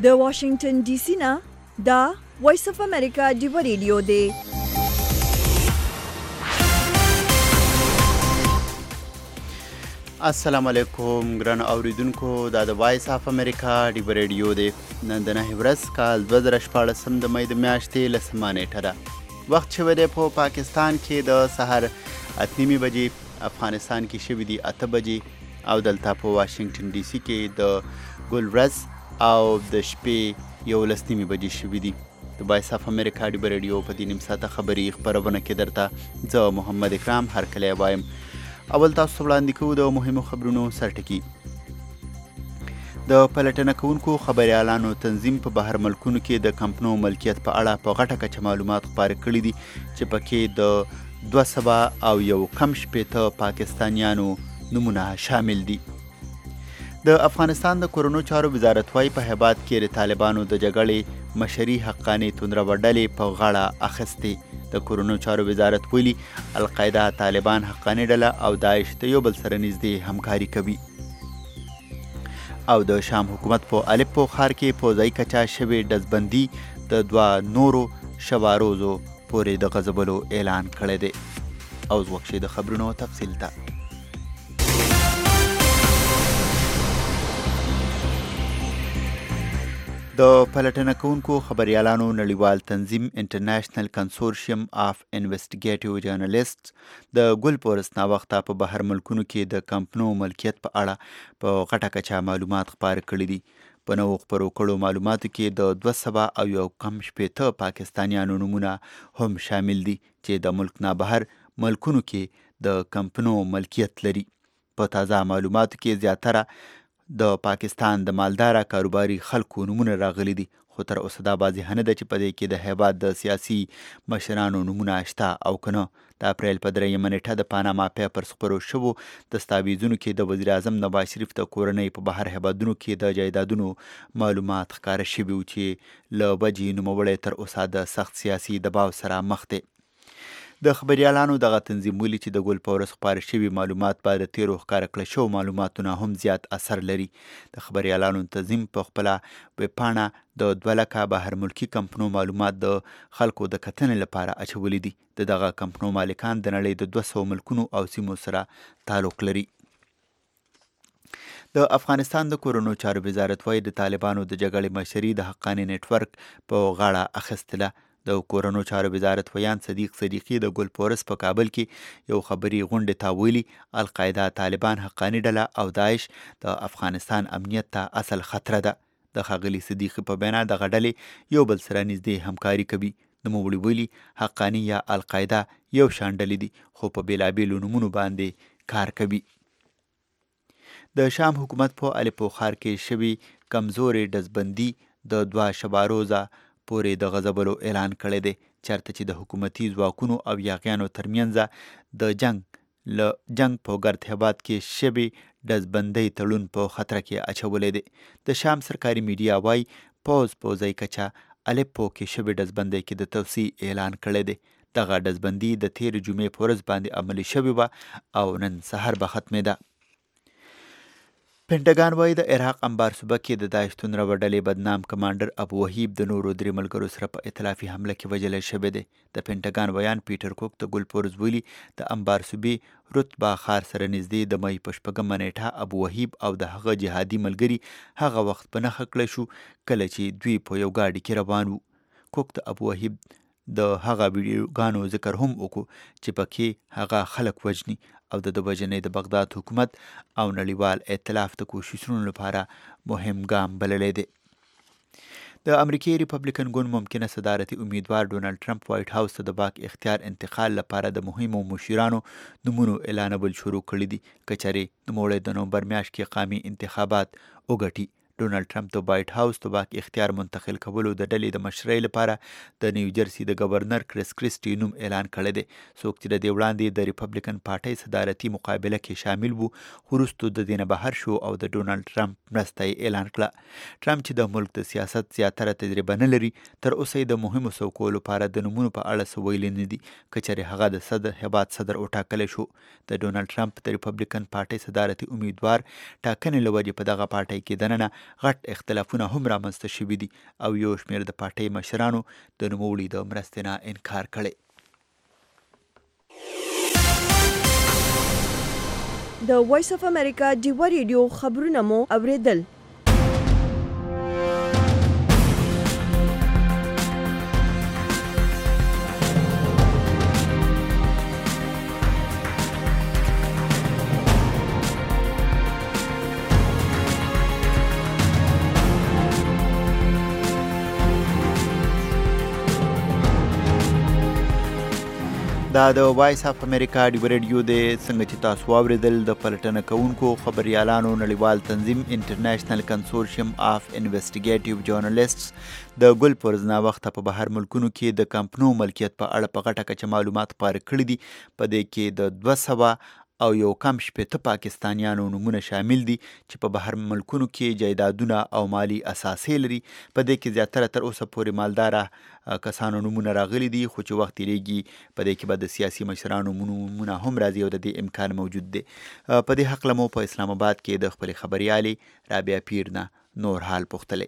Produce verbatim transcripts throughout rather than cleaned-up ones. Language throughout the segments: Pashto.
د واشنگټن ډي سي نه دا وایس اف امریکا ډیو ریډیو دی. السلام علیکم ګران اوریدونکو، دا د وایس اف امریکا ډیو ریډیو دی. نن د نهه ورځ کال دوه زره شپاړسم د مې د میاشتې لسمه نیټه ده. وخت شوی دی په پاکستان کې د سحر اته نیمې بجې، افغانستان کې شوي دي اته بجې او دلته په واشنگټن ډي سي کې د ګل ورځ او د شپې یولس نیمې بجې شوي دي. د وایس اف امریکا ډیو ریډیو په دې نیم ساعته خبري خپرونه کې درته زه محمد اکرام هرکلی وایم. اول تاسو ته وړاندې کوو د مهمو خبرونو سرټکي. د پلټنه کوونکو خبریالانو تنظیم په بهر ملکونو کې د کمپنو ملکیت په اړه په غټه کچه معلومات خپاره کړي دي چې پکې د دوه سوه او یو کم شپېته پاکستانیانو نومونه شامل دي. د افغانستان د کورونو چارو وزارت وايي په هیبات کې د طالبانو د جګړې مشري حقاني توندرو ډلې په غاړه اخیستې. د کورونو چارو وزارت ویلي القاعده، طالبان، حقاني ډله او داعش د یو بل سره نږدې همکاري کوي. او د شام حکومت په الپو ښار کې په ځای کچا شوې ډزبندي د دوه نورو شواروزو پورې د غځولو اعلان کړی دی. اوس وخت شي د خبرونو تفصیل ته. د پلټنه کوونکو خبریالانو نړیوال تنظیم انټرنیشنل کنسورشیم آف انویسټیګیټیو جرنالیسټس د ګل پورس ناوخته په بهر ملکونو کې د کمپنو ملکیت په اړه په غټه کچه معلومات خپاره کړي دي. په نوو خپرو کړو معلوماتو کې د دوه سوه او یو کم شپېته پاکستانیانو نومونه هم شامل دي چې د ملک نه بهر ملکونو کې د کمپنو ملکیت لري. په تازه معلوماتو کې زیاتره د پاکستان د مالداره کاروباري خلکو نومونه راغلي دي، خو تر اوسه دا واضحه نه ده چې په دې کې د هیواد د سیاسي مشرانو نومونه شته او که نه. د اپریل په دریمه نیټه د پاناما پیپرز خپرو شوو دستاویزونو کې د وزیر اعظم نواز شریف د کورنۍ په بهر هیوادونو کې د جایدادونو معلومات ښکاره شوي وو چې له وجې نوموړی تر اوسه د سخت سیاسي دباو سره مخ دی. د خبریالانو دغه تنظیم ویلي چې د ګل په ورځ خپاره شوي معلومات به د تیرو ښکاره کړه شوو معلوماتو نه هم زیات اثر لري. د خبریالانو تنظیم په خپله ویبپاڼه د دوه لکه بهر ملکي کمپنو معلومات د خلکو د کتنې لپاره اچولي دي. د دغه کمپنو مالکان د نړۍ د دوه سوه ملکونو او سیمو سره تعلق لري. د افغانستان د کورونو چارو وزارت وايي د طالبانو د جګړې مشري د حقاني نیټورک په غاړه اخیستله. د کورونو چارو وزارت ویان صدیق صدیقي د ګل پورس په کابل کې یو خبري غونډې ته ویلي القاعده، طالبان، حقاني ډله او داعش د افغانستان امنیت ته اصل خطره ده. د ښاغلي صدیقي په بنا دغه ډلې یو بل سره نږدې همکاري کوي. نوموړي ویلي حقاني یا القاعده یو شان ډلې دي خو په بېلابېلو نومونو باندې کار کوي. د شام حکومت په الپو ښار کې شوي کمزورې ډزبندي د دوه شواروزه پورې د غځولو اعلان کړی دی، چېرته چې د حکومتي ځواکونو او یاغیانو ترمنځ د جنگ له جنگ په ګرد هیواد کې شوي ډزبندۍ تړون په خطره کې اچولی دی. د شام سرکاري میډیا وایي پوځ په ځای کچه الپو کې شوي ډزبندۍ کې د توسعې اعلان کړی دی. دغه ډزبندي د تېرې جمعې په ورځ باندې عملي شوې وه او نن سهار به ختمېده. پینټاګان وایي د عراق انبار صوبه کې د داعش توندرو ډلې بدنام کمانډر ابو وحیب د نورو درې ملګرو سره په ائتلافي حمله کې وژلی شوی دی. د پینټاګان ویان پیټر کوک د ګل پورز ویلي د انبار صوبې رتبه ښار سره نږدې د مۍ په شپږمه نیټه ابو وحیب او د هغه جهادي ملګري هغه وخت په نښه کړی شو کله چې دوی په یو ګاډي کې روان وو. کوک د ابو وحیب د هغه ویډیوګانو ذکر هم وکړو چې پکې هغه خلک وژني او د د وژنې د بغداد حکومت او نړیوال ائتلاف د کوششونو لپاره مهم ګام بللی دی. د امریکې ریپبلیکن ګوند ممکنه صدارتي امیدوار ډونالډ ټرمپ وایټ هاوس ته د واک اختیار انتقال لپاره د مهمو مشیرانو نومونو اعلانول شروع کړي دي که چېرې نوموړی د نومبر میاشت کې قامي انتخابات وګټي. ډونالډ ټرمپ د وایټ هاوس د واک اختیار منتقل کولو د ډلې د مشرۍ لپاره د نیوجرسي د گورنر کریس کریسټي نوم اعلان کړی دی، څوک چې د دې وړاندې د ریپبلیکن پارټۍ صدارتي مقابله کې شامل وو، خو وروستو د دې نه بهر شو او د ډونالډ ټرمپ مرسته یې اعلان کړه. ټرمپ چې د ملک د سیاست زیاتره تجربه نه لري، تر اوسه یې د مهمو څوکو لپاره د نومونو په اړه څه ویلي نه دي، که چېرې هغه د صدر هیواد صدر وټاکلی شو. د ډونالډ ټرمپ د ریپبلیکن پارټۍ صدارتي امیدوار ټاکنې له وجې په دغه پارټۍ کې دننه غټ اختلافونه هم رامنځته شوي دي او یو شمېر د پارټۍ مشرانو د نوموړي د مرستې نه انکار کړی. د وایس اف امریکا ډیوه ریډیو خبرونه مو اوریدل. دا د وایس اف امریکا ډیوه ریډیو دی. څنګه چې تاسو واورېدل د پلټنه کوونکو خبریالانو نړیوال تنظیم انټرنیشنل کنسورشیم آف انویسټیګیټیو جورنالیسټس د ګل پرز ناوخته په بهر ملکونو کې د کمپنو ملکیت په اړه په غټه کچه معلومات خپاره کړي دي. په دې کې د دوه سوه او یو کم شپېته پاکستانیانو نومونه شامل دي چې په بهر ملکونو کې جایدادونه او مالی اساسې لري. په دې کې زیاتره تر اوسه پورې مالداره کسانو نومونه راغلي دي، خو چې وخت تېرېږي په دې کې به د سیاسي مشرانو نومونه هم راځي او د دې امکان موجود دی. په دې هکله مو په اسلام آباد کې د خپلې خبریالې رابعه پیر نه نور حال پوښتلی.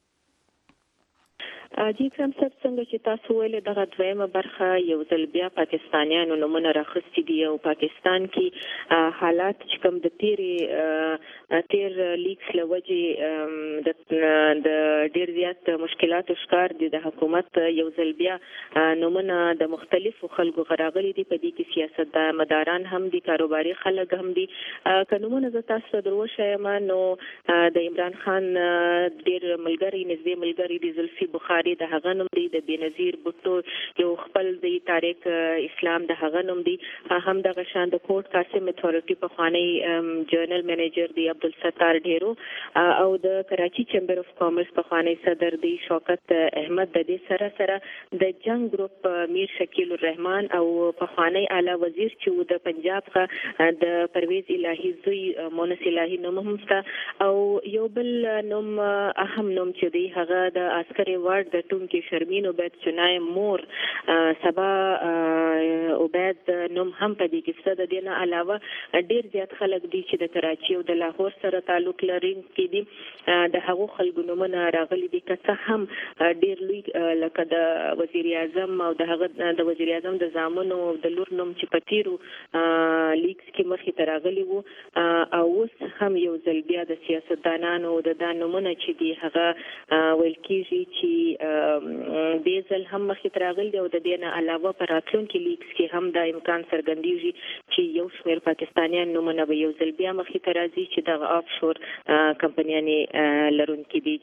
جی اکرم صاحب، څنګه چې تاسو ویل دغه دویمه برخه یو ځل بیا پاکستانیانو نومونه راخستي دي او پاکستان کې حالات چې کوم د تیرې تیر لیکس له وجې د ډېر زیات مشکلاتو ښکار دي. د حکومت یو ځل بیا نومونه د مختلفو خلکو راغلي دي، په دې کې سیاست مداران هم دي، کاروباري خلک هم دي. که نومونه زه تاسو ته در وښیم نو د عمران خان ډېر ملګري نږدې ملګري دي، زلفي بخاري د هغه نوم دی، د بېنظیر بوټو یو خپل دی، طارق اسلام د هغه نوم دی، هم دغه شان د کوټ قاسم اتھارټي پخوانی جرنل منیجر دی عبدالستار ډیرو او د کراچي چیمبر اف کامرس پخوانی صدر دی شوکت احمد. د دې سره سره د جنگ ګروپ میر شکیل الرحمن او پخوانی اعلی وزیر چې د پنجاب څخه د پرویز الهي زوی مونس الهي نوم هم شته او یو بل نوم اهم نوم چې دی هغه د عسکري وارډ د ټونکي شرمین عبید چنای مور سبا عبید نوم هم په دې کې شته. د دې نه علاوه ډېر زیات خلک دي چې د کراچي او د لاهور سره تعلق لرونکي دي، د هغو خلکو نومونه راغلي دي. که څه هم ډېر لوی لکه د وزیر اعظم او د هغه د وزیر اعظم د زامنو او د لور نوم چې په تیرو لیکس کې مخې ته راغلي وو او اوس هم یو ځل بیا د سیاستدانانو د دا نومونه چې دي هغه ویل کېږي چې دې ځل هم مخې ته راغلي دي او د دې نه علاوه په راتلونکي لیکس کې هم دا امکان څرګندېږي چې یو شمېر پاکستانیان نومونه به یو ځل بیا مخې ته راځي چې دغه آف شور کمپنیانې لرونکي دي.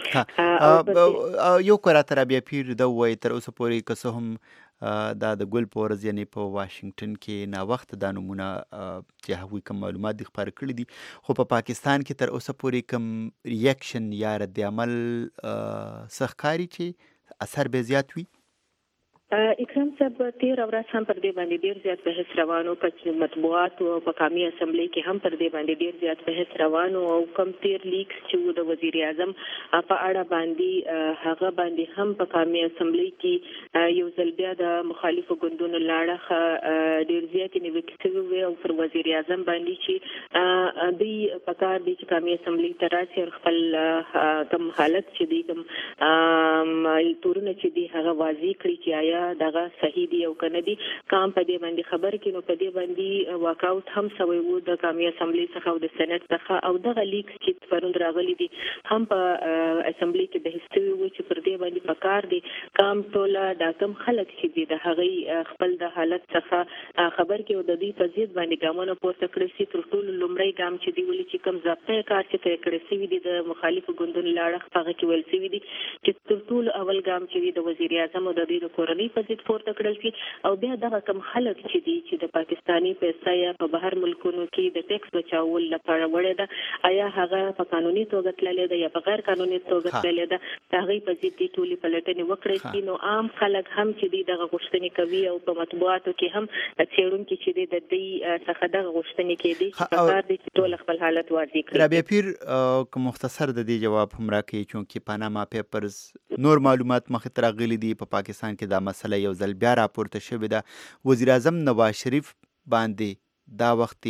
یو که راته رابعه پیر دا ووایي تر اوسه پورې که څه هم دا د ګل په ورځ یعنې په واشنګټن کې ناوخته دا نومونه چې هغوی کوم معلومات دي خپاره کړي دي، خو په پاکستان کې تر اوسه پورې کوم ریاکشن یا رد عمل څه ښکاري چې اثر به زیات وي؟ اکرم صاحب، تیر ورځ هم پر دې باندې ډیر زیات بحث روانو، په مطبوعاتو او په قومي اسمبلی کې هم پر دې باندې ډیر زیات بحث روانو او کم تیر لیکس چې د وزیر اعظم په اړه باندې هغه باندې هم په قومي اسمبلی کې یو ځل بیا د مخالفو ګوندونو لاړه ډیر زیات نیوکې شوې او پر وزیر اعظم باندې چې دوی په کار دي چې قومي اسمبلی ته راشي او خپل کوم حالت چې دی کوم تورونه چې دی هغه واضح کړي چې آیا دغه صحیح دی او کنه دی. کام په دې باندې خبر کې نو په دې باندې واکاوټ هم شوی وو د قومي اسمبلی څخه او د سېنات څخه او دغه لیکس چې پروند راغلي دي هم په اسمبلی کې بحث شوی وو چې پر دې باندې پکار دي کام ټوله د کم خلک چې دي د هغه خپل د حالت څخه خبر کې او د دې په ضد باندې ګامونه پورته کړی سي. تر ټولو لومړی ګام چې دی ولې چې کم ضابطه کار چې تر کړی سي دي د مخالفو ګوندونو لاړه هغه کې ول سي دي چې تر ټولو اول ګام چې د وزیر اعظم او د دې کورنۍ په ضد پورته کړل شي او بیا دغه کم خلک چې دي چې د پاکستاني پیسې یا په بهر ملکونو کې د ټیکس بچاول لپاره وړي ده، آیا هغه په قانوني توګه تللی ده یا په غیر قانوني توګه تللی ده، هغه په ضد دي ټولې پلټنې وکړي شي. نو عام خلک هم چې دي دغه غوښتنې کوي او په مطبوعاتو کې هم څېړونکي چې دي د دې څخه دغه غوښتنې کوي چې پکار دي چې ټول خپل حالت واضح کړي. رابعه پیر که مختصر د دې جواب هم راکړي چونکې پاناما پیپرز نور معلومات مخې ته راغلي دي په پاکستان کې دا مسله یو ځل بیا راپورته شوې ده. وزیر اعظم نواز شریف باندې دا وختي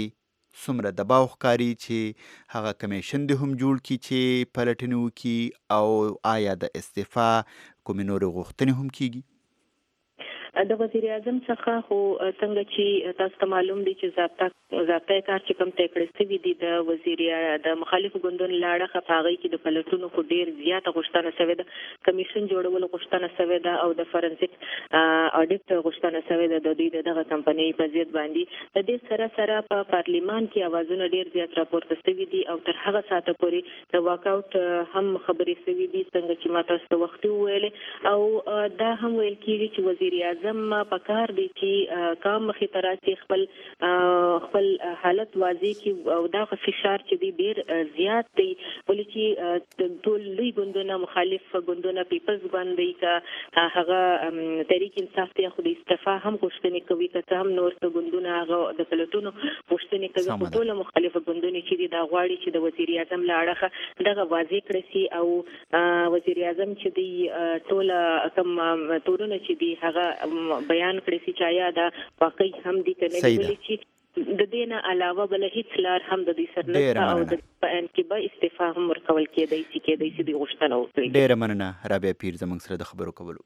څومره دباو ښکاري چې هغه کمیشن دې هم جوړ کړي چې پلټنې وکړي، او آیا د استعفا کومې نورې غوښتنې هم کیږي؟ د وزیر اعظم څخه خو څنګه چې تاسو ته معلوم دي چې ضابطه ضابطه کار چې کوم تې کړی سوي دي د وزیر د مخالفو ګوندونو لاړه خپاغي کې د پلټونو خو ډیر زیاته غوښتنه شوې ده، کمیشن جوړول غوښتنه شوې ده، او د فورنسیک اډیټ غوښتنه شوې ده د دې دغه کمپنۍ په ضد باندې. د دې سره سره په پارلیمان کې اوازونه ډیر زیات راپورته شوي دي، او تر هغه ساعته پورې د واک اوټ هم خبرې شوي دي څنګه چې ما تاسو ته وختي وویلې، او دا هم ویل کېږي چې وزیر اعظم زم پکار دي چې کام مخې ته راشي، خپل خپل حالت واضح کی، او دا فشار چې دی ډیر زیات دی، ولې چې ټول لوی ګوندونه مخالف ګوندونه پیپلز باندې کا هغه تحریک انصاف ته خو د استعفا هم غوښتنې کوي، که هم نور څه ګوندونه هغه د پلټونو غوښتنې کوي، ټول مخالف ګوندونه چې دی دا غواړي چې د وزیر اعظم لاړه دغه واضح کړي سي، او وزیر اعظم چې دی ټول کوم تورونه چې دی هغه بیان کړی چې چایا دا واقعي هم دي کنه، ولې چې د دې نه علاوه بل هیڅ لار هم د دې سر نه او د ان کې به استعفا هم ورکول کېدای شي کېدای شي د غوښتنه وکړي. ډیره مننه رابعه پیر زموږ سره د خبرو کولو.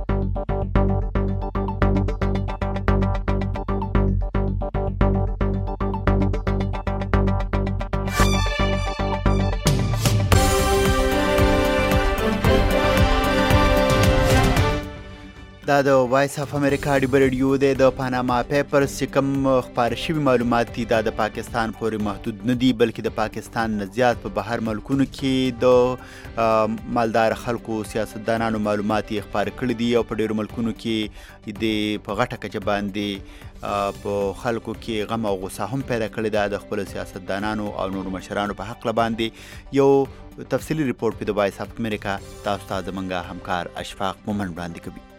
دا د وایس اف امریکا ډیبر ریډیو دی. د پاناما پیپرز چې کوم خپاره شوي معلومات دي دا د پاکستان پورې محدود نه دي، بلکې د پاکستان نه زیات په بهر ملکونو کې د مالدار خلکو سیاستدانانو معلومات یې خپاره کړي دي، او په ډیرو ملکونو کې د په غټه کچه باندې په خلکو کې غم او غصه هم پیدا کړې ده د خپلو سیاستدانانو او نورو مشرانو په حق باندې. یو تفصیلي ریپورټ په د وایس اف امریکا تاسو ته زموږ همکار اشفاق مومن وړاندې کوي.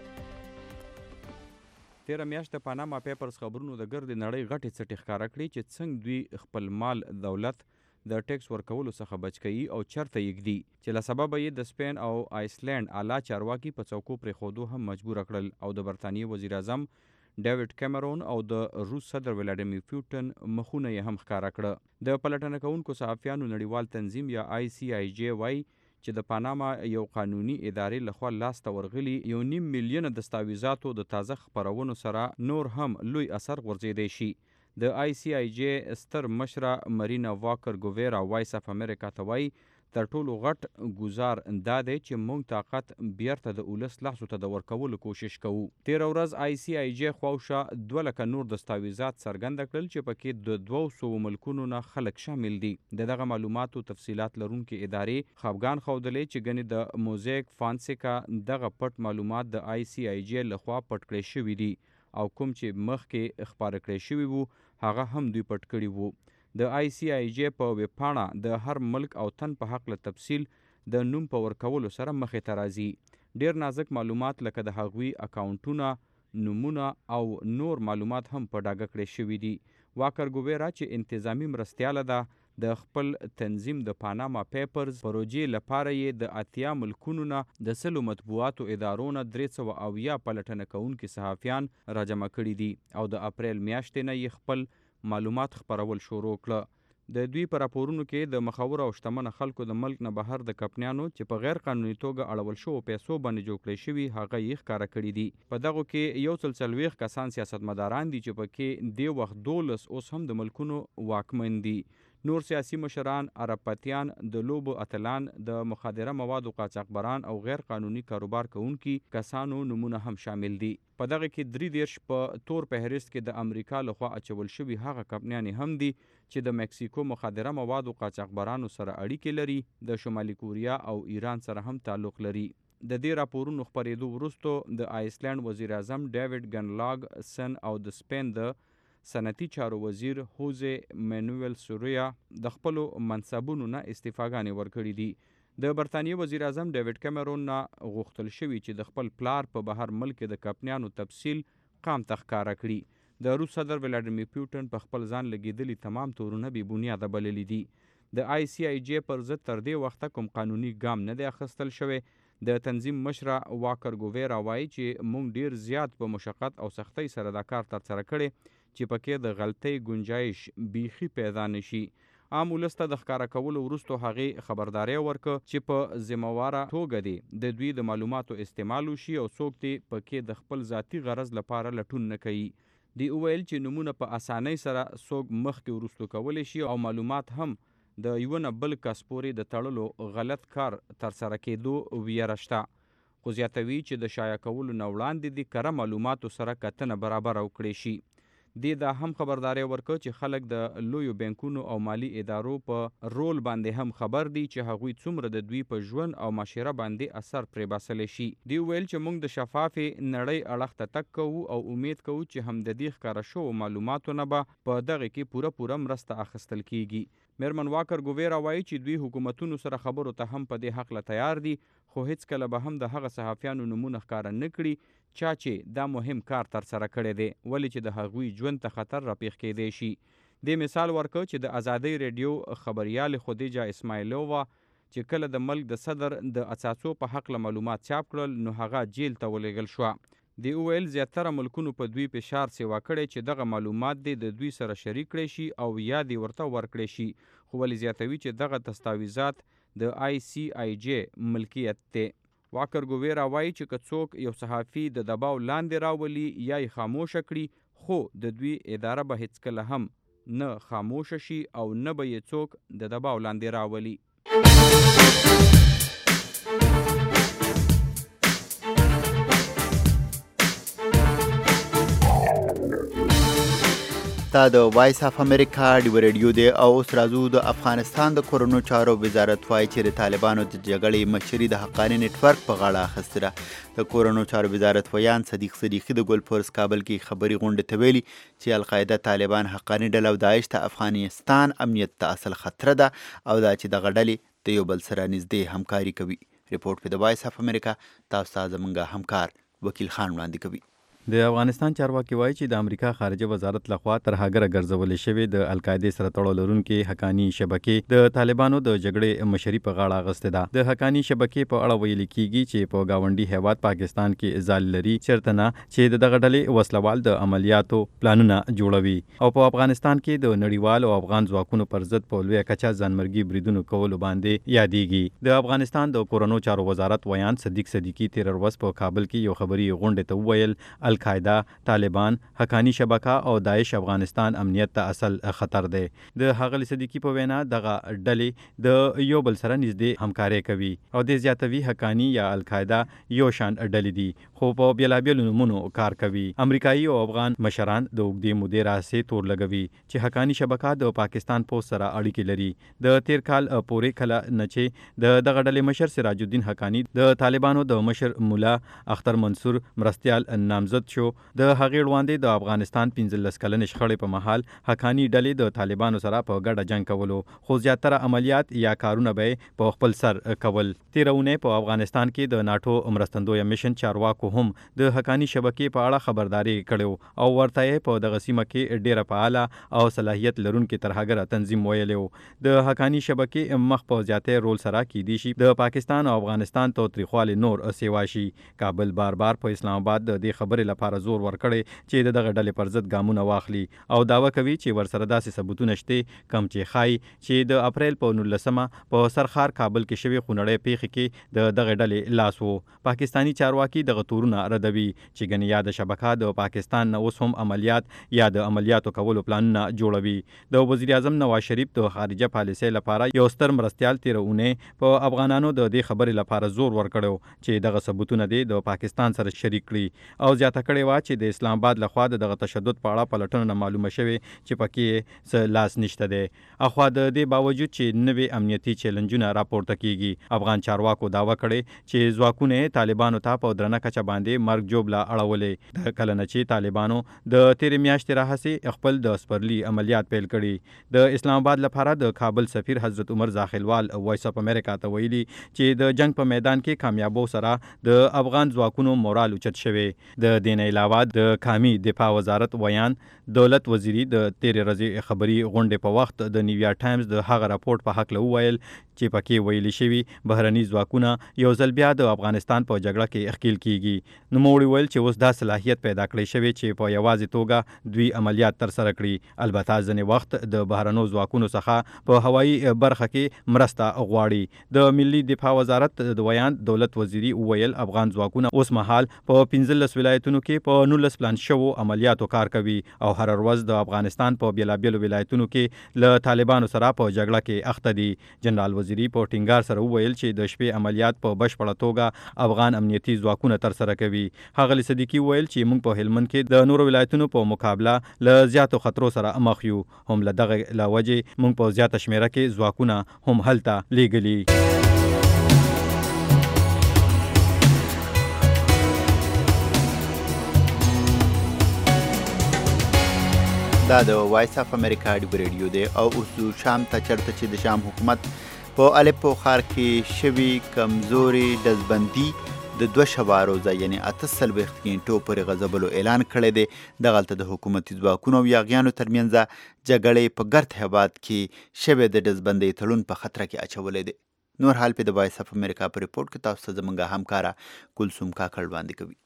تیره میاشت د پاناما پیپرز خبرونو د ګرد نړۍ غټې څټې ښکاره کړې چې څنګه دوی خپل مال دولت د ټیکس ورکولو څخه بچ کوي او چرته یږدي، چې له سببه یې د سپین او آیسلینډ اعلی چارواکي په څوکو پرېښودو هم مجبوره کړل، او د برطانیې وزیر اعظم ډیوډ کیمرون او د روس صدر ولادیمیر پوټین مخونه یې هم ښکاره کړه. د پلټنه کوونکو صحافیانو نړیوال تنظیم یا آی سی آی جی وایي چې د پاناما یو قانوني ادارې لخوا لاسته ورغلي یو نیم میلیونه دستاویزاتو د تازه خپرونو سره نور هم لوی اثر غورځېدی شي. د آی سی آی جی ستر مشره مرینا واکر ګوویرا وایس اف امریکا ته وایي تر ټولو غټ ګزار دا دی چې موږ طاقت بیرته د اولس لاسو ته د ورکولو کوشش کوو. تیره ورځ آی سی آی جی خواوشا دوه لکه نور دستاویزات څرګنده کړل چې پکې د دوه سوو ملکونو نه خلک شامل دي. د دغه معلوماتو تفصیلات لرونکي ادارې خفګان ښودلی چې ګنې د موزیک فانسیکا دغه پټ معلومات د آی سی آی جی لخوا پټ کړی شوي دي، او کوم چې مخکې خپاره کړی شوي وو هغه هم دوی پټ کړي وو. د آی سی آی جی په ویب پاڼه د هر ملک او تن په حق له تفصیل د نوم په ورکولو سره مخې ته راځي. ډیر نازک معلومات لکه د هغوی اکاونټونه، نومونه او نور معلومات هم په ډاګه کړی شوي دي. واکر ګوویرا چې انتظامی مرستیاله ده د خپل تنظیم د پاناما پیپرز پروژې لپاره یې د اتیا ملکونو نه د سلو مطبوعاتو ادارو نه درې سوه اویا پلټنه کوونکي صحافیان راجمع کړي دي، او د اپریل میاشتې نه یې خپل معلومات خپرول شروع کړه. د دوی په راپورونو کې د مخور او شتمنه خلکو د ملک نه بهر د کمپنیانو چې په غیر قانوني توګه اړول شوو پیسو باندې جوړ کړی شوي هغه یې ښکاره کړي دي. په دغو کې یو سل څلوېښت کسان سیاستمداران دي چې پکې دې وخت دولس اوس هم د ملکونو واکمن دي. نور سیاسي مشران، عربپتیان، د لوبو اتلان، د مخدره موادو قاچاقبران او غیر قانوني کاروبار کوونکي کسانو نمونه هم شامل دي. په دغه کې درې دېرش په تور فهرست کې د امریکا لخوا اچول شوي هغه کمپنیانې هم دي چې د مکسیکو مخدره موادو قاچاقبرانو سره اړیکې لري، د شمالي کوریا او ایران سره هم تعلق لري. د دې راپورونو خپرېدو وروسته د آیسلینډ وزیر اعظم ډیوډ ګنلاګ سن او د سپین د صنعتي چارو وزیر هوزه مانویل سوریا د خپلو منصبونو نه استعفاګانې ورکړي دي. د برطانیې وزیر اعظم ډیوډ کیمرون نه غوښتل شوي چې د خپل پلار په بهر ملک د کمپنیانو تفصیل قام ته ښکاره کړي. د روس صدر ولادیمیر پوټین په خپل ځان لګېدلي تمام تورونه بې بنیاده بللي دي. د آی سی آی جی پر ضد تر دې وخته کوم قانوني ګام نه دی اخیستل شوی. د تنظیم مشره واکر ګوویرا وایي چې موږ ډیر زیات په مشقت او سختۍ سره دا کار ترسره کړی چې پکې د غلطۍ گنجایش بیخي پیدا نشي. عام ولس ته د ښکارا کولو وروستو هغې خبرداری ورکړه چې په ذمهواره توګه دې د دوی د معلوماتو استعمال وشي او څوک دې پکې د خپل ذاتي غرض لپاره لټون نه کوي. دی وویل چې نومونه په اسانۍ سره څوک مخکې وروستو کولی شي او معلومات هم د یوه نه بل کس پورې د تړلو غلط کار ترسره کېدو ویره شته. خو زیاتوي چې د شایع کولو نه وړاندې د کره معلوماتو سره کتنه برابره وکړي شي. دی دا هم خبرداری ورکړه چې خلک د لویو بانکونو او مالی ادارو په رول باندې هم خبر دي چې هغوی څومره د دوی په ژوند او معاشره باندې اثر پرې باسلی شي. دی ویل چې موږ د شفافې نړۍ اړخ ته تګ کوو او امید کوو چې هم د دې ښکاره شوو معلوماتو نه به په دغه کې پوره پوره مرسته اخیستل کیږي. میرمن واکر ګویرا وایي چې دوی حکومتونو سره خبرو ته هم په دې حق تیار دي، خو هیڅ کله به هم د هغه صحافیانو نمونه ښکاره نه کړي چا چې دا مهم کار ترسره کړی دی، ولې چې د هغوی ژوند ته خطر راپېښ کېدی شي. دې مثال ورکړ چې د ازادۍ ریډیو خبریالې خدیجه اسماعیلووا چې کله د ملک د صدر د اڅاڅو په حقله معلومات چاپ کړل نو هغه جیل ته ولېږل شوه. دی وویل زیاتره ملکونو په دوی فشار سیوا کړی چې دغه معلومات دې د دوی سره شریک کړی شي او یا دې ورته ورکړی شي، خو ولې زیاتوي چې دغه دستاویزات د آی سی آی جی ملکیت دی. واکر ګویرا وایي چې که څوک یو صحافي د دباو لاندې راولي یا یې خاموشه کړي، خو د دوی اداره به هیڅکله هم نه خاموشه شي او نه به یې څوک د دباو لاندې راولي. دا د وایس اف امریکا ډیو ریډیو دی او اوس راځو د افغانستان د کورونو چارو وزارت وایي چې د طالبانو د جګړې مشري د حقاني نټورک په غاړه اخیسته ده. د کورونو چارو وزارت ویان صدیق صدیقي د ګلپورس کابل کې خبري غونډې ته ویلي چې القاعده، طالبان، حقاني ډله او داعش ته افغانستان امنیت ته اصل خطر ده او دا چې دغه ډلې د یو بل سره نږدې همکاري کوي. ریپورټ په د وایس اف امریکا تاسو ته زموږ همکار وکیل خان وړاندې کوي. د افغانستان چارواکي وایي چې د امریکا خارجه وزارت لخوا تر هغه ګرځولې شوې د القاعده سره تړاو لرونکي حقاني شبکې د طالبانو د جګړې مشري په غاړه اخیستې ده. د حقاني شبکې په اړه ویل کیږي چې په گاونډي هیواد پاکستان کې ځال لري چېرته نه چې د دغه ډلې وسلوال د عملیاتو پلانونه جوړوي او په افغانستان کې د نړیوال او افغان ځواکونو پر ضد په لویه کچه ځانمرګي بریدونو کولو باندې یادېږي. د افغانستان د کورونو چارو وزارت ویان صدیق صدیقي تیر ورځ په کابل کې یو خبري غونډه ته وویل القاعده، طالبان، حقاني شبکه او داعش افغانستان امنیت ته اصل خطر دی. د ښاغلي صدیقي په وینا دغه ډلې د یو بل سره نږدې همکاري کوي او د زیاتوي حقاني یا القاعده یو شان ډلې دي خو په بېلابېلو نومونو کار کوي. امریکایي او افغان مشران د اوږدې مودې راهیسې تور لګوي چې حقاني شبکه د پاکستان پوسټ سره اړیکې لري. د تیر کال پورې کله نه چې د دغه ډلې مشر سراج الدین حقاني د طالبانو د مشر مولا اختر منصور مرستیال نامزد شو، د هغې وړاندې د افغانستان پنځلس کلنې شخړې په مهال حقاني ډلې د طالبانو سره په ګډه جنګ کولو، خو زیاتره عملیات یا کارونه به په خپل سر کول. تېره اونۍ په افغانستان کې د ناټو مرستندویه میشن چارواکو هم د حقاني شبکې په اړه خبرداري کړې او ورته یې په دغه سیمه کې ډېره فعاله او صلاحیت لرونکي ترهګره تنظیم ویلی و. د حقاني شبکې مخ په زیاتې رول سره کیدی شي د پاکستان او افغانستان تاوتریخوالی نور سیوا شي. کابل بار بار په اسلام آباد د دې خبرې لپاره زور ورکړی چې د دغه ډلې پر ضد ګامونه واخلي او دعوه کوي چې ورسره داسې ثبوتونه شته کم چې ښایي چې د اپریل په نولسمه په سرخار کابل کې شوې خونړۍ پیښې کې د دغه ډلې لاس و. پاکستاني چارواکي دغه تورونه ردوي چې ګنې یا د شبکه د پاکستان نه اوس هم عملیات یا د عملیاتو کولو پلانونه جوړوي. د وزیر اعظم نواز شریف د خارجه پالیسۍ لپاره یو ستر مرستیال تېره اونۍ په افغانانو د دې خبرې لپاره زور ورکړی چې دغه ثبوتونه دې د پاکستان سره شریک کړي او زیاته کړې وه چې د اسلام آباد لخوا د دغه تشدد په اړه پلټنو نه معلومه شوې چې پکې څه لاس نشته دی. اخوا د دې باوجود چې نوې امنیتي چیلنجونه راپورته کیږي، افغان چارواکو دعوه کړې چې ځواکونه یې طالبانو ته په درنه کچه باندې مرګ جوړه اړولې. د کله نه چې طالبانو د تېرې میاشتې راهیسې خپل د سپرلي عملیات پیل کړي. د اسلام آباد لپاره د کابل سفیر حضرت عمر زاخیلوال وایس اف امریکا ته ویلي چې د جنگ په میدان کې کامیابو سره د افغان ځواکونو مورال اوچت شوی. د دې دې نه علاوه د قومي دفاع وزارت ویان دولت وزیری د تیرې ورځې خبري غونډې په وخت د نیویارک ټایمز د هغه راپورټ په حق له وویل چې پکې ویلي شوي بهرني ځواکونه یو ځل بیا د افغانستان په جګړه کې ښکیل کیږي. نوموړي ویل چې اوس دا صلاحیت پیدا کړی شوی چې په یوازې توګه دوی عملیات ترسره کړي. البته ځینې وخت د بهرنو ځواکونو څخه په هوایي برخه کې مرسته غواړي. د ملي دفاع وزارت د ویان دولت وزیری وویل افغان ځواکونه اوس مهال په پنځلس ولایتونو کې په نولس پلان شوو عملیاتو کار کوي او هر ورځ د افغانستان په بیلابیلو ولایتونو کې له طالبانو سره په جګړه کې اخته دي. جنرال وزیری په ټینګار سره وویل چې د شپې عملیات په بشپړه توګه افغان امنیتي ځواکونه ترسره کوي. ښاغلي صدیقي وویل چې موږ په هلمند کې د نورو ولایتونو په مقابله له زیاتو خطرو سره مخ یو. هم له دغه له وجې موږ په زیاته شمیره کې ځواکونه هم هلته لیږلي. دا د وایس اف امریکا ډیو ریډیو دی او اوس شام ته چرته چې د شام حکومت په الیپو ښار کې شوي کمزوري ډزبندي د دوه شبه روزه یعنی اته څلوېښت ګنټو پورې غځولو اعلان کړی دی. دغلته د حکومتي ځواکونو او یاغیانو ترمنځ جګړې په ګرد هیواد کې شوی د ډزبندۍ تړون په خطر کې اچولی دی. نور حال په د وایس اف امریکا په ریپورټ کې تاسو ته زموږ همکاره کلثوم کاکړ وړاندې کوي.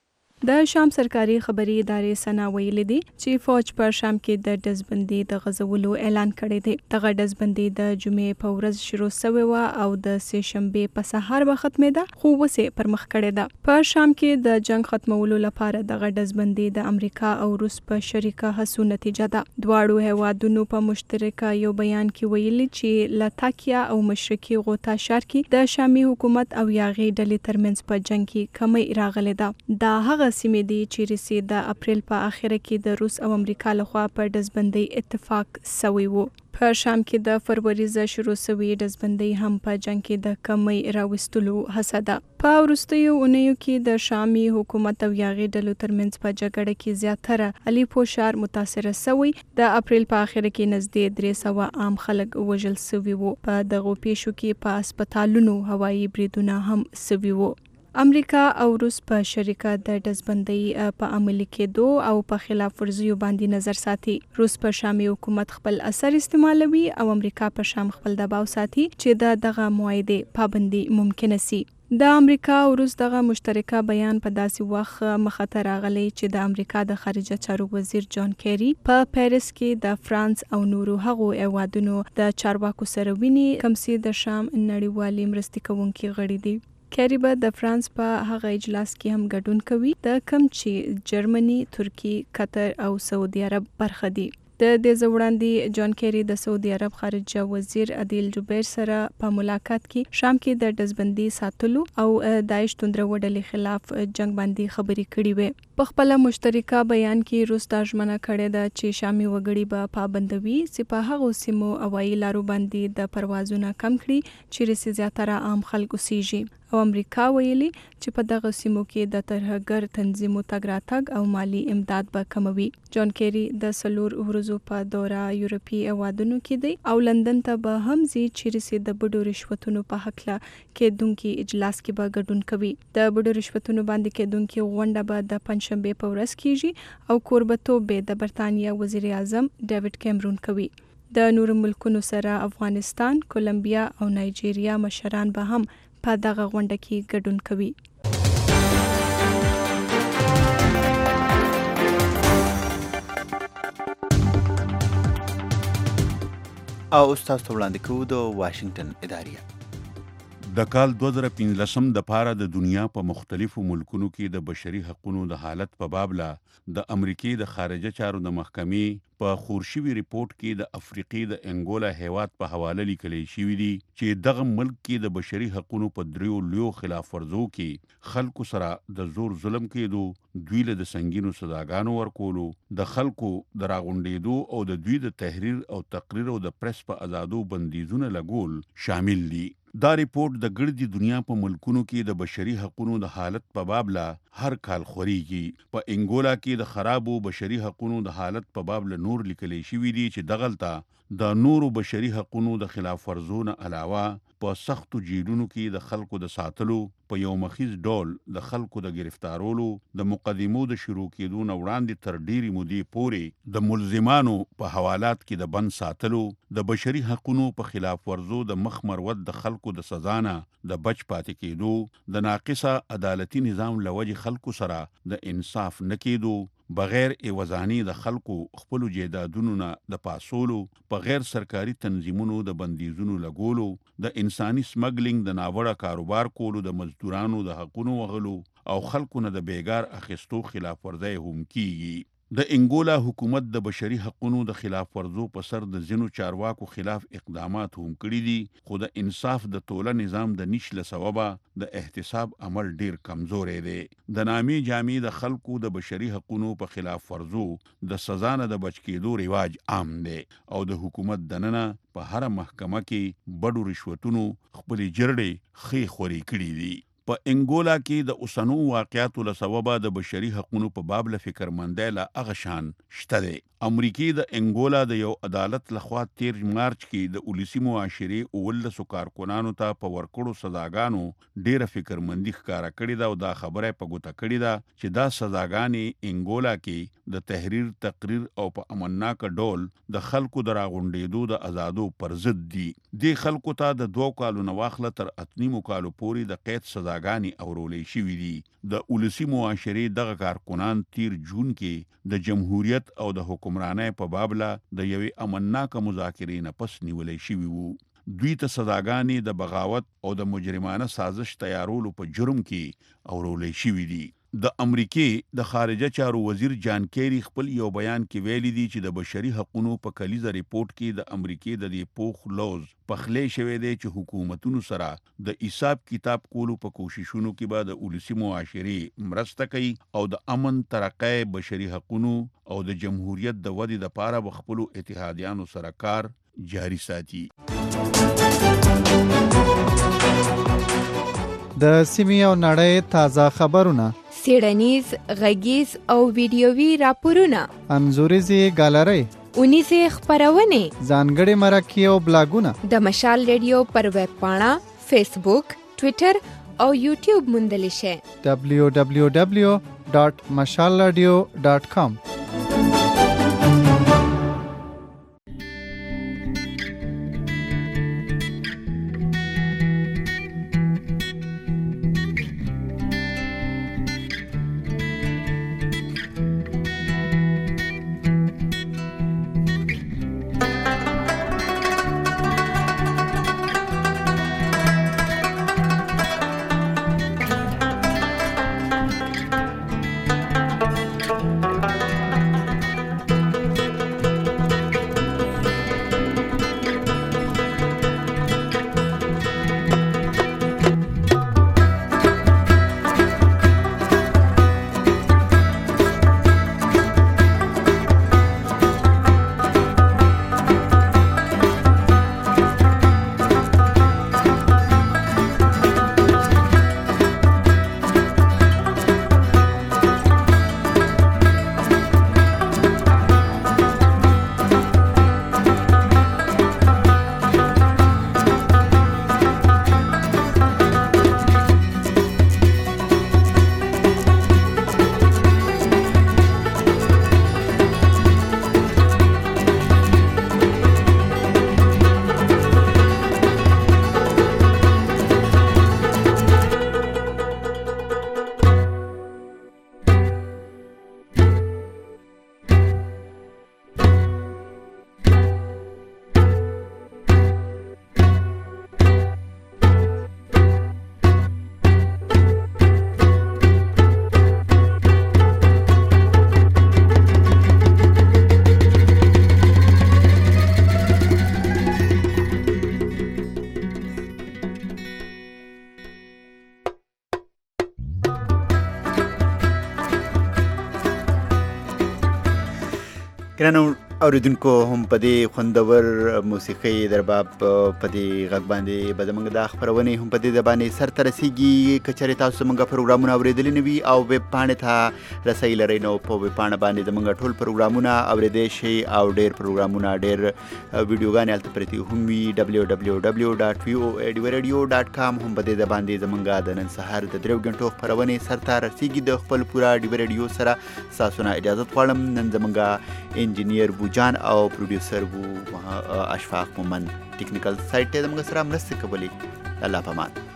د شام سرکاري خبري ادارې سنا ویلي دي چې فوج پر شام کې د ډزبندۍ د غځولو اعلان کړی دی. دغه ډزبندۍ د جمعې په ورځ شروع شوې وه او د سې شنبې په سهار به ختمېده خو اوسې پرمخ کړې ده. په شام کې د جنگ ختمولو لپاره دغه ډزبندۍ د امریکا او روس په شریکه هڅو نتیجه ده. دواړو هیوادونو په مشترکه یو بیان کې ویلي چې لاتاکیا او مشرقي غوطه ښار کې د شامي حکومت او یاغي ډلې ترمنځ په جنگ کې کمی راغلې ده. دا هغه سیمې دي چې روسیې د اپریل په اخره کې د روس او امریکا لخوا په ډزبندۍ اتفاق سوی و. په شام کې د فروری ز شروع شوی ډزبندۍ هم په جنگ کې د کمی راوستلو هڅه ده. په وروستیو اونیو کې د شامي حکومت او یاغي ډلو ترمنځ په جګړه کې زیاتره الیپو ښار متاثره شوی. د اپریل په اخره کې نږدې درې سوه عام خلک وژل شوي وو. په دغو پیښو کې په هسپتالونو هوایي بریدونه هم شوي وو. امریکا او روس په شریکه د ډزبندۍ په عملي کېدو او په خلاف ورزیو باندې نظر ساتي. روس په شامي حکومت خپل اثر استعمالوي او امریکا په شام خپل دباو ساتي چې د دغه معاهدې پابندي ممکنه سي. د امریکا او روس دغه مشترکه بیان په داسې وخت مخه ته راغلی چې د امریکا د خارجه چارو وزیر جان کیری په پیرس کې د فرانس او نورو هغو هیوادونو د چارواکو سره ویني کوم چې د شام نړیوالې مرستې کوونکي غړي دي. کیری به د فرانس په هغه اجلاس کې هم ګډون کوي د کوم چې جرمني، ترکی، قطر او سعودي عرب برخه دي. د دې وړاندې جان کیری د سعودي عرب خارجه وزیر عادل جبیر سره په ملاقات کې شام کې د ډزبندۍ ساتلو او داعش توندرو ډلې خلاف جنگ باندې خبرې کړې وې. په خپل مشترکه بیان کې روس دا ژمنه کړې ده چې شامي وګړي به پابندوي چې په هغو سیمو هوایي لارو باندې د پروازونه کم کړي چې رسي زیاتره عام خلک اوسیږي. او امریکا ویلي چې په دغه سیمو کې د ترهګر تنظیمو تګ راتګ او مالی امداد به کموي. جان کیری د څلور ورځو په دوره یورپي هیوادونو کې دی او لندن ته به هم ځي چې رسي د بډو رشوتونو په هکله کېدونکي اجلاس کې به ګډون کوي. د بډو رشوتونو باندې کېدونکي غونډه به د پنځشنبې په ورځ کیږي او کوربتوب به د برتانیا وزیر اعظم ډیوډ کیمرون کوي. د نورو ملکونو سره افغانستان، کولمبیا او نایجیریا مشران به هم په دغه غونډه کې ګډون کوي. او اوس تاسو ته وړاندې کوو د واشنګټن اداریه. د کال دوه زره پنځلسم د پاره د دنیا په مختلفو ملکونو کې د بشري حقوقو د حالت په باب لا د امریکای د خارجه چارو د محکمې په خورشوي ریپورت کې د افریقې د انګولا هیواد په حواله لیکل شوی دی چې دغه ملک کې د بشري حقوقو په دریو لویو خلاف ورزو کې خلکو سره د زور ظلم کېدو، دوی له د سنگینو سزاګانو ورکولو، د خلکو د راغونډېدو او د دوی د تحریر او تقریر او د پریس په آزادو بندیزونه لګول شامل دي. دا ریپورت د ګردي دنیا په ملکونو کې د بشري حقوقو د حالت په باب لا هر کال خوريږي. په انګولا کې د خرابو بشري حقوقو د حالت په باب له نور لیکل شوی دی چې دغلطه د نورو بشري حقوقو د خلاف ورزونه علاوه په سختو جیلونو کې د خلکو د ساتلو په یو مخیز ډول د خلکو د گرفتارولو د مقدمو د شروع کېدو نه وړاندې تر ډیرې مودې پورې د ملزمانو په حوالات کې د بند ساتلو، د بشري حقوقو په خلاف ورزو د مخ مروت د خلکو د سزا نه د بچ پاتې کېدو، د ناقصه عدالتي نظام لوجې خلکو سره د انصاف نه کېدو، بغیر ایوازانی د خلکو خپل جیدادونو نه د پاسولو، په غیر سرکاري تنظیمونو د بندیزونو لګولو، د انساني سمګلینګ د ناوړه کاروبار کولو، د مزدورانو د حقونو وغلو او خلکو نه د بیګار اخیستو خلاف ورزي هم کیږي. د انګولا حکومت د بشري حقوقو د خلاف ورزو په سر د ځینو چارواکو خلاف اقدامات هم کړي دي، خو د انصاف د توله نظام د نشله سببه د احتساب عمل ډیر کمزوري دی. د نامي جامع د خلکو د بشري حقوقو په خلاف ورزو د سزا نه د بچ کېدو رواج عام دی او د حکومت دننه په هر محکمه کې بډو رشوتونو خپل جرړې خې خوري کړي دي. په انګولا کې د اوسنو واقعاتو له سببه د بشري حقوقو په باب له فکرمندۍ له هغه شان شته دی. امریکای د انګولا د یو عدالت لخوا تیر مارچ کې د ولسی معاشري اولسو کارکونانو ته په ورکړو سزاګانو ډیره فکرمندي ښکارا کړې ده او دا خبره په ګوته کړې ده چې دا سزاګانې انګولا کې د تحریر، تقریر او په امنناک ډول د خلکو د راغونډېدو د آزادو پر ضد دي. دې خلکو ته د دوه کالو نه واخله تر اتنیمو کالو پورې د قید سزاګانې اورولې شوې دي. د ولسی معاشري دغه کارکونان تیر جون کې د جمهوریت او د حکمرانۍ په بابله د یوې امنناک مذاکرې نه پس نیولې شوي وو. دوی ته سزاګانې د بغاوت او د مجرمانه سازش تیارولو په جرم کې اورولې شوي دي. د امریکای د خارجه چارو وزیر جان کیری خپل یو بیان کې ویلي دي چې د بشري حقوقو په کلیزه ریپورت کې د امریکای د دې پوخ لوز پخلې شوی دی چې حکومتونو سره د حساب کتاب کولو په کوششونو کې به د ولسی معاشري مرسته کوي او د امن، ترقۍ، بشري حقوقو او د جمهوریت د ودې لپاره به خپل اتحادیانو سره کار جاری ساتي. د سیمې او نړۍ تازه خبرونه، سیړنیز، غږیز او ویډیووي راپورونه، انځوریزې ګالرۍ، اونیزې خپرونې، ځانګړي مرکې او بلاګونه د مشال ریډیو پر ویب پاڼه، فیسبوک، ټویټر او یوټیوب موندلی شئ. دبلیو دبلیو دبلیو ډاټ مشال راډیو ډاټ کام. اوریدونکو هم په دې خوندور موسیقي درباب په دې غږ باندې به زموږ دا خپرونې هم په دې باندې سرته رسیږي. که چېرې تاسو زموږ پروګرامونه اورېدلي نه وي او ویب پاڼې ته رسۍ لرئ نو په ویب پاڼه باندې زموږ ټول پروګرامونه اورېدی شئ او ډېر پروګرامونه ډېر ویډیوګانې هلته پرتې هم وي. ډبلیو ډبلیو ډبلیو ډاټ وي او ای ډي ریډیو ډاټ کام هم په دې باندې زموږ د نن سهار د دریو غنټو خپرونې سرته رسیږي. د خپل پوره ډي ریډیو سره ستاسو نه اجازت غواړم. نن زموږ انجینیر بوجان او پروډیوسر بو اشفاق مومن ټیکنیکل سایټ ته زموږ سره مرسته کولی. الله پامان.